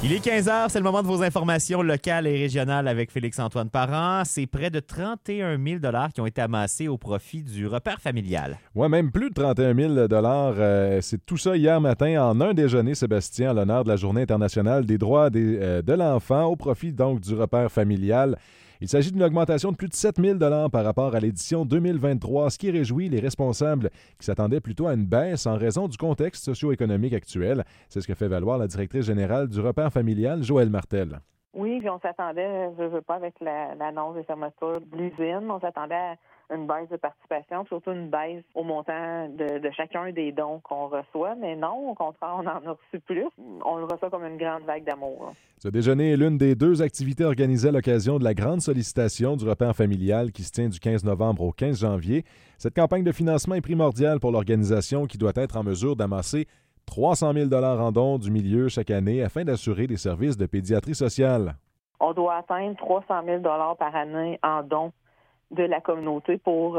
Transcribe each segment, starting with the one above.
Il est 15h, c'est le moment de vos informations locales et régionales avec Félix-Antoine Parent. C'est près de 31 000 $ qui ont été amassés au profit du repère familial. Oui, même plus de 31 000 $. C'est tout ça hier matin en un déjeuner, Sébastien, en l'honneur de la Journée internationale des droits de l'enfant, au profit donc du repère familial. Il s'agit d'une augmentation de plus de 7 000 $ par rapport à l'édition 2023, ce qui réjouit les responsables qui s'attendaient plutôt à une baisse en raison du contexte socio-économique actuel. C'est ce que fait valoir la directrice générale du repère familial, Joëlle Martel. Oui, puis on s'attendait, je veux pas, avec l'annonce des fermetures de l'usine, on s'attendait à une baisse de participation, surtout une baisse au montant de chacun des dons qu'on reçoit. Mais non, au contraire, on en a reçu plus. On le reçoit comme une grande vague d'amour. Là. Ce déjeuner est l'une des 2 activités organisées à l'occasion de la grande sollicitation du repère familial qui se tient du 15 novembre au 15 janvier. Cette campagne de financement est primordiale pour l'organisation qui doit être en mesure d'amasser 300 000 $ en dons du milieu chaque année afin d'assurer des services de pédiatrie sociale. On doit atteindre 300 000 $ par année en dons de la communauté pour,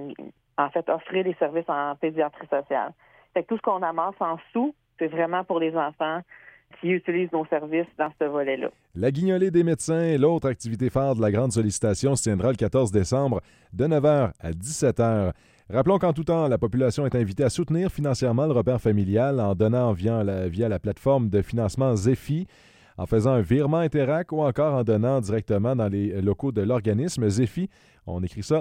offrir des services en pédiatrie sociale. Fait que tout ce qu'on amasse en sous, c'est vraiment pour les enfants qui utilisent nos services dans ce volet-là. La guignolée des médecins, l'autre activité phare de la grande sollicitation, se tiendra le 14 décembre de 9h à 17h. Rappelons qu'en tout temps, la population est invitée à soutenir financièrement le repère familial en donnant via la plateforme de financement Zephy, en faisant un virement Interac ou encore en donnant directement dans les locaux de l'organisme Zephy. On écrit ça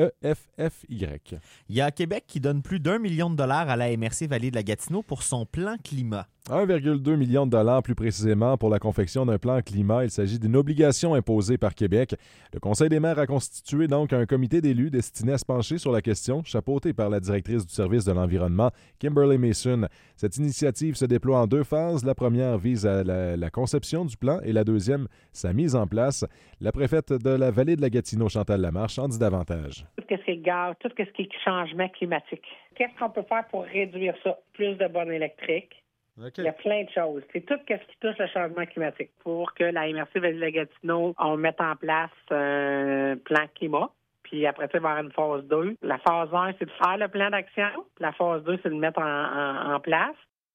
Z-E-F-F-Y. Il y a Québec qui donne plus d'1 million de $ à la MRC Vallée de la Gatineau pour son plan climat. 1,2 million de $ plus précisément pour la confection d'un plan climat. Il s'agit d'une obligation imposée par Québec. Le Conseil des maires a constitué donc un comité d'élus destiné à se pencher sur la question, chapeauté par la directrice du service de l'environnement, Kimberly Mason. Cette initiative se déploie en 2 phases. La première vise à la conception du plan et la deuxième, sa mise en place. La préfète de la Vallée de la Gatineau, Chantal Lamarche, en dit davantage. Tout ce qui est gaz, tout ce qui est changement climatique. Qu'est-ce qu'on peut faire pour réduire ça? Plus de bornes électriques. Okay. Il y a plein de choses. C'est tout ce qui touche le changement climatique. Pour que la MRC Vallée de la Gatineau, on mette en place un plan climat. Puis après ça, il va y avoir une phase 2. La phase 1, c'est de faire le plan d'action. La phase 2, c'est de le mettre en place.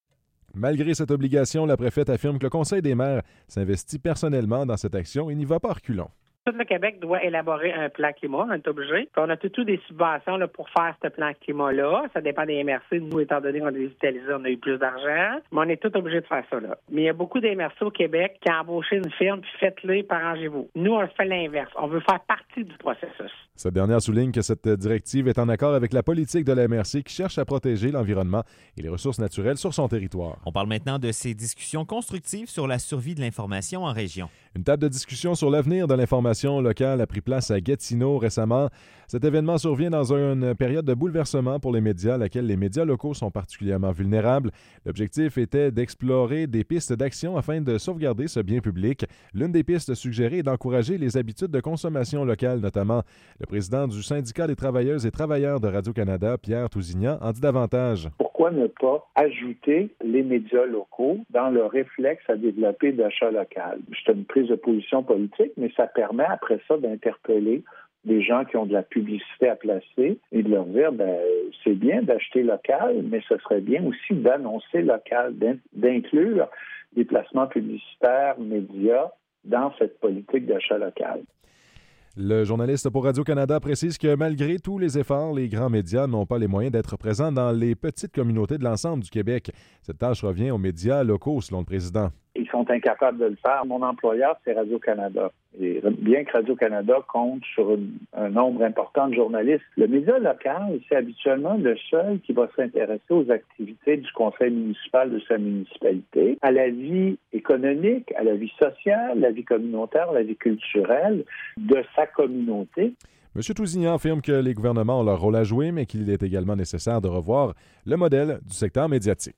Malgré cette obligation, la préfète affirme que le Conseil des maires s'investit personnellement dans cette action et n'y va pas à reculons. Tout le Québec doit élaborer un plan climat, on est obligé. Puis on a tout des subventions là, pour faire ce plan climat-là. Ça dépend des MRC. Nous, étant donné qu'on a digitalisé, on a eu plus d'argent. Mais on est tout obligé de faire ça. Là. Mais il y a beaucoup des MRC au Québec qui ont embauché une firme, puis faites-le, puis arrangez-vous. Nous, on fait l'inverse. On veut faire partie du processus. Cette dernière souligne que cette directive est en accord avec la politique de la MRC qui cherche à protéger l'environnement et les ressources naturelles sur son territoire. On parle maintenant de ces discussions constructives sur la survie de l'information en région. Une table de discussion sur l'avenir de l'information locale a pris place à Gatineau récemment. Cet événement survient dans une période de bouleversement pour les médias, à laquelle les médias locaux sont particulièrement vulnérables. L'objectif était d'explorer des pistes d'action afin de sauvegarder ce bien public. L'une des pistes suggérées est d'encourager les habitudes de consommation locale, notamment. Le président du syndicat des travailleuses et travailleurs de Radio-Canada, Pierre Tousignan, en dit davantage. Pourquoi ne pas ajouter les médias locaux dans le réflexe à développer d'achat local? C'est une prise de position politique, mais ça permet après ça d'interpeller des gens qui ont de la publicité à placer et de leur dire, c'est bien d'acheter local, mais ce serait bien aussi d'annoncer local, d'inclure des placements publicitaires, médias dans cette politique d'achat local. Le journaliste pour Radio-Canada précise que malgré tous les efforts, les grands médias n'ont pas les moyens d'être présents dans les petites communautés de l'ensemble du Québec. Cette tâche revient aux médias locaux, selon le président. Ils sont incapables de le faire. Mon employeur, c'est Radio-Canada. Et bien que Radio-Canada compte sur un nombre important de journalistes, le média local, c'est habituellement le seul qui va s'intéresser aux activités du conseil municipal de sa municipalité, à la vie économique, à la vie sociale, la vie communautaire, la vie culturelle de sa communauté. M. Tousignan affirme que les gouvernements ont leur rôle à jouer, mais qu'il est également nécessaire de revoir le modèle du secteur médiatique.